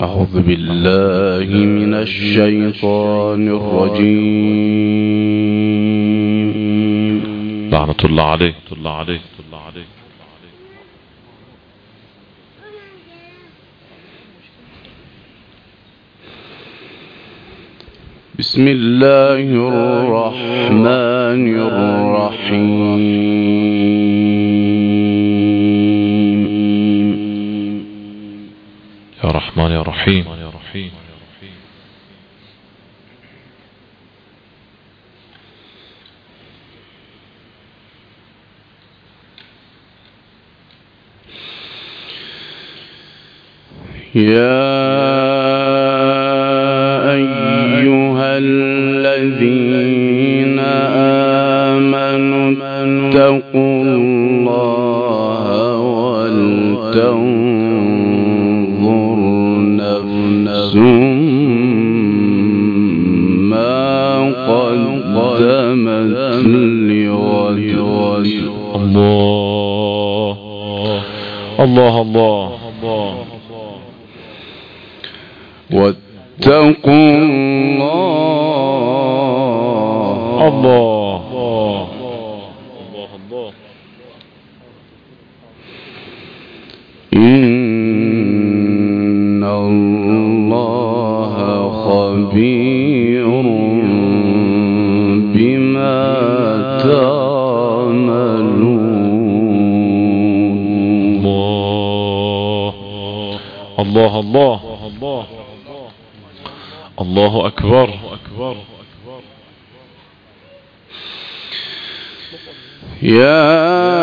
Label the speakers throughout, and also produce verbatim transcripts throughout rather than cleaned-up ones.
Speaker 1: أعوذ بالله من الشيطان الرجيم.
Speaker 2: لعنة الله عليه الله عليه الله عليه.
Speaker 1: بسم الله الرحمن الرحيم.
Speaker 2: يا رحمن يا رحيم.
Speaker 1: يا أيها الذين آمنوا اتقوا الله ولتنظر نفس ما قدمت لغد.
Speaker 2: الله الله الله
Speaker 1: واتقوا الله.
Speaker 2: الله
Speaker 1: إن الله خبير بما تعملون.
Speaker 2: الله الله الله الله أكبر.
Speaker 1: يا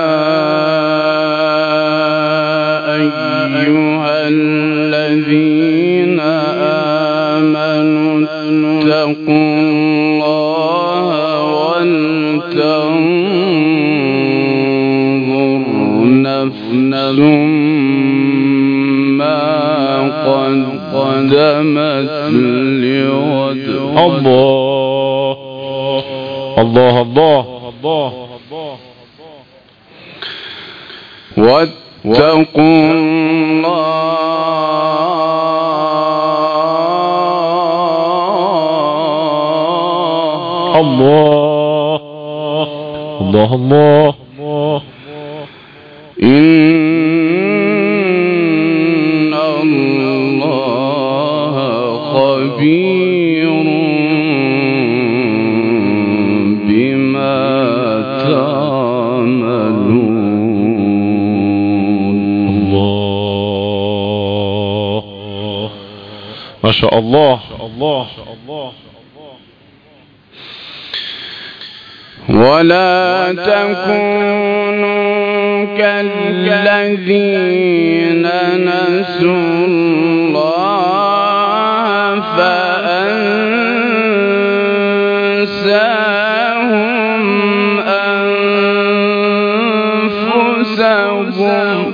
Speaker 1: أيها الذين آمنوا اتقوا الله ولتنظر نفس ما قدمت لغد.
Speaker 2: الله الله الله الله
Speaker 1: واتقوا الله.
Speaker 2: الله الله الله
Speaker 1: إن الله خبير بما تعملون.
Speaker 2: الله ما شاء الله. الله
Speaker 1: ولا تكونوا كالذين نسوا الله فأنساهم أنفسهم.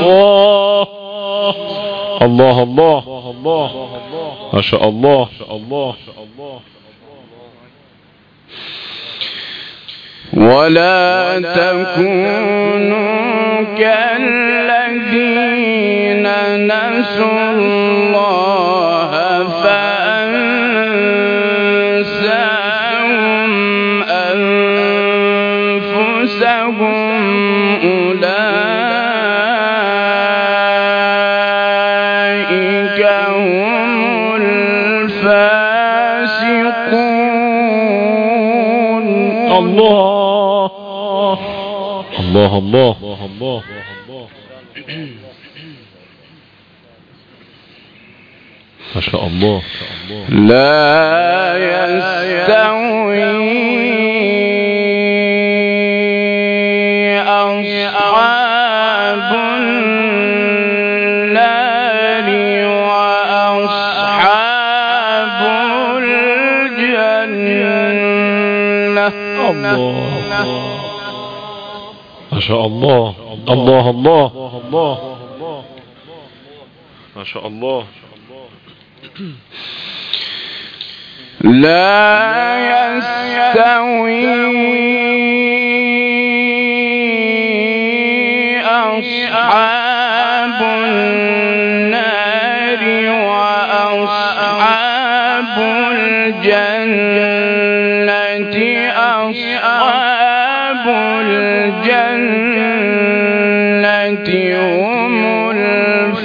Speaker 2: الله الله الله ما شاء الله.
Speaker 1: ولا تكونوا كالذين نسوا الله فأنساهم أنفسهم أولئك هم الفاسقون.
Speaker 2: الله الله الله الله ما شاء الله.
Speaker 1: لا يستوي أصحاب النار وأصحاب الجنة.
Speaker 2: الله ما شاء الله. الله الله الله ما شاء الله.
Speaker 1: لا يستوي أصحاب النار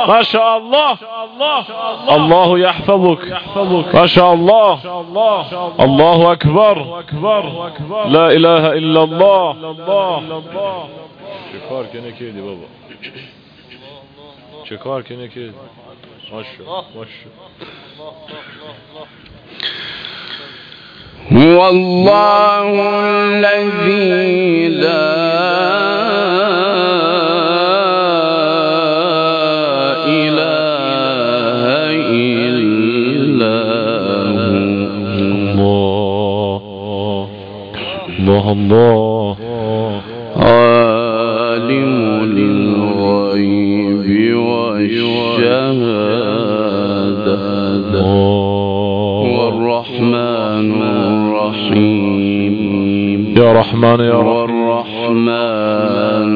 Speaker 2: ما شاء الله الله يحفظك ما شاء الله الله أكبر لا إله إلا الله شكار كنا كيدي بابا شكار كنا كيدي ما شاء ما شاء
Speaker 3: هو الله الذي لا إله إلا هو
Speaker 2: الله الله
Speaker 3: عالم الغيب والشهادة هو الرحمن الرحيم
Speaker 2: يا رحمن يا رحيم
Speaker 3: الرحمن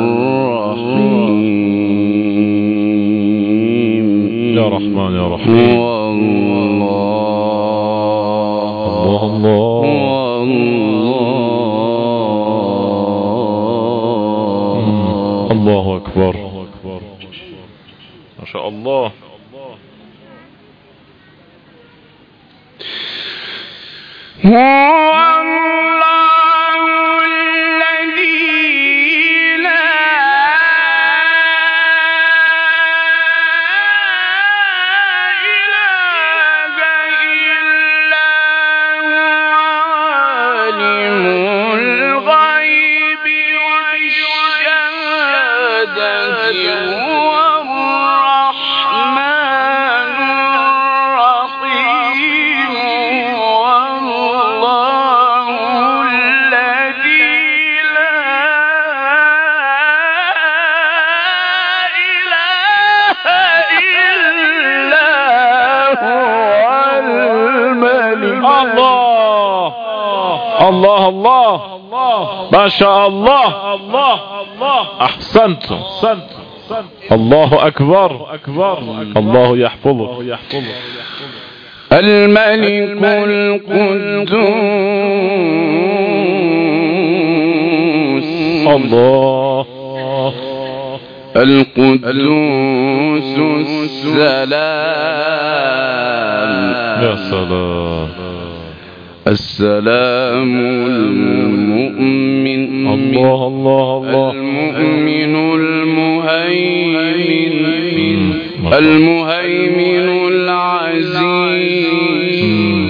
Speaker 3: الرحيم
Speaker 2: يا رحمن يا رحيم
Speaker 3: هو الله
Speaker 2: الله الله الله أكبر ما شاء الله
Speaker 1: هو الله الذي لا إله إلا هو عالم الغيب والشهادة هو الرحمن الرحيم والله الذي لا إله إلا هو الملك
Speaker 2: الله الله الله ما شاء الله أحسنت الله أكبر الله يحفظك
Speaker 3: الملك القدوس
Speaker 2: الله
Speaker 3: القدوس السلام
Speaker 2: يا سلام
Speaker 3: السلام المؤمن
Speaker 2: الله الله الله
Speaker 3: المؤمن المهيمن المهيمن العزيز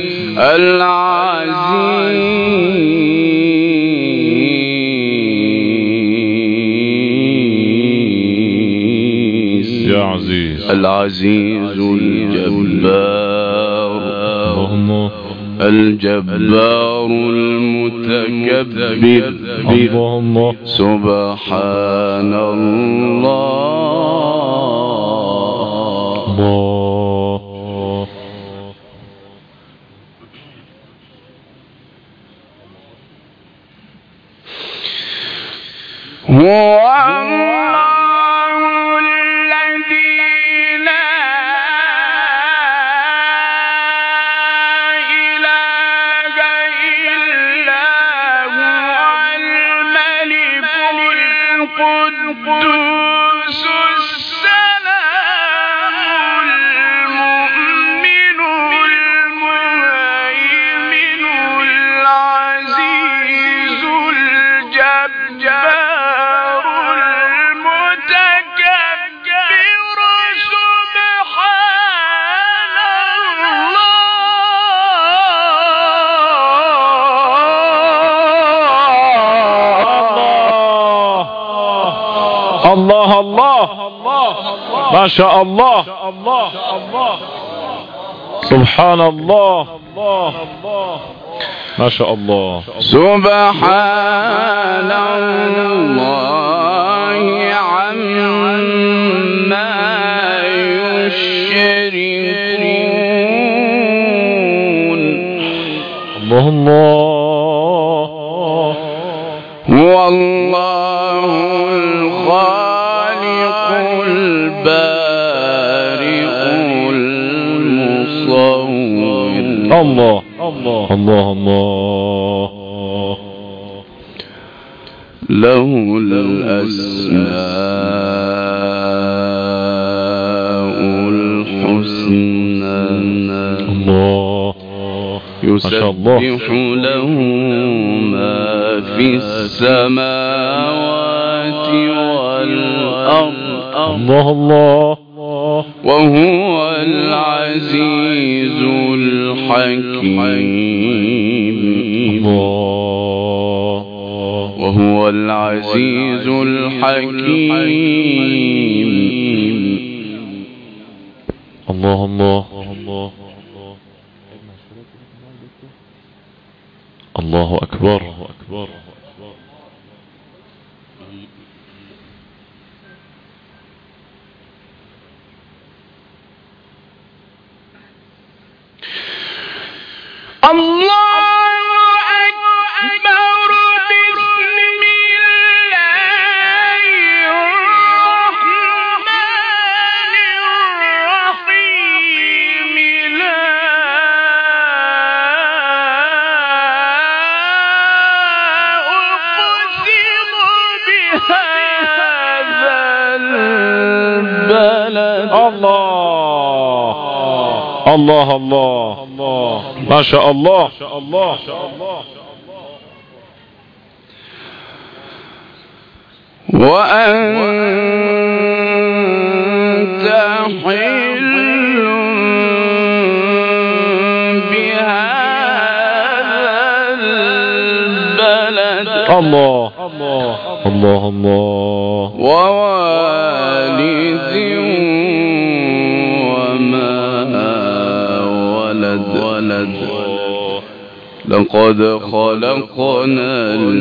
Speaker 3: العزيز
Speaker 2: يا عزيز
Speaker 3: العزيز الجبار الجبار المتكبر
Speaker 2: الله
Speaker 3: سبحان الله
Speaker 2: الله
Speaker 1: هو الله الذي لا إله إلا هو الملك القدوس السلام المؤمن المهيمن العزيز الجبار
Speaker 2: الله الله ما شاء الله سبحان الله ما شاء الله
Speaker 3: سبحان الله عما يشركون
Speaker 2: الله الله
Speaker 3: هو الله الخالق البارئ المصور
Speaker 2: الله الله الله الله
Speaker 3: له الأسماء الحسنى
Speaker 2: الله
Speaker 3: يسبح له ما في السماوات والأرض
Speaker 2: الله الله
Speaker 3: وهو العزيز الحكيم
Speaker 2: الله
Speaker 3: وهو العزيز الحكيم
Speaker 2: الله الله الله الله أكبر
Speaker 1: الله أكبر بسم الله الرحمن الرحيم لا أقسم بهذا البلد
Speaker 2: الله الله الله ما شاء الله
Speaker 3: وأنت حل بهذا البلد
Speaker 2: الله الله الله
Speaker 3: ووالد وما ولد لقد خلقنا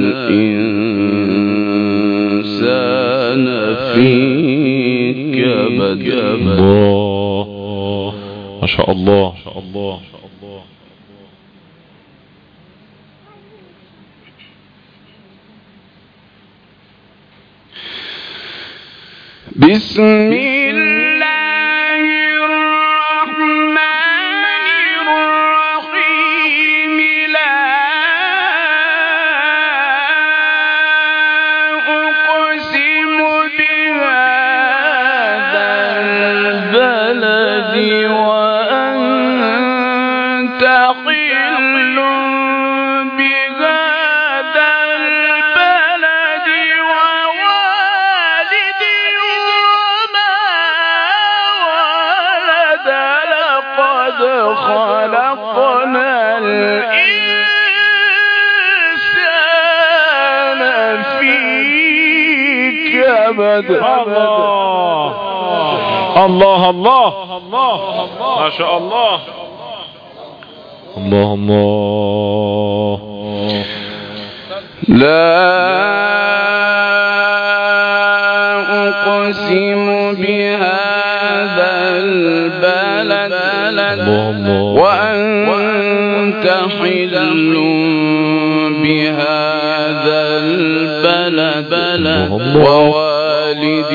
Speaker 3: الإنسان في كبد
Speaker 2: الله ما شاء الله
Speaker 3: بسم الله الرحمن الرحيم لا أقسم بهذا البلد وأنت حل بهذا البلد ووالد وما ولد لقد خلقنا الإنسان في كبد
Speaker 2: الله الله ما شاء الله الله الله
Speaker 3: لا أقسم بهذا البلد وأنت حل بهذا البلد ووالد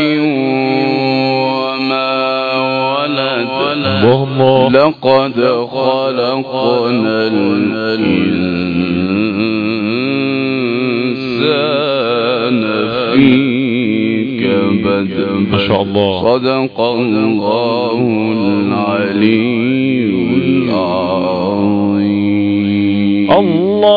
Speaker 3: وما ولد لقد خلقنا الإنسان في كبد
Speaker 2: ما شاء الله
Speaker 3: صدق الله العلي العظيم.
Speaker 2: الله